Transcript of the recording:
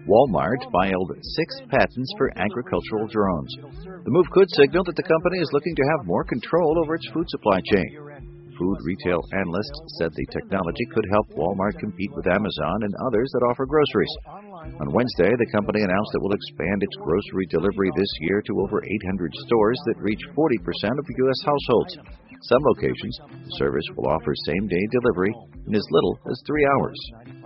Walmart filed 6 patents for agricultural drones. The move could signal that the company is looking to have more control over its food supply chain. Food retail analysts said the technology could help Walmart compete with Amazon and others that offer groceries. On Wednesday, the company announced it will expand its grocery delivery this year to over 800 stores that reach 40% of U.S. households. Some locations, the service will offer same-day delivery in as little as 3 hours.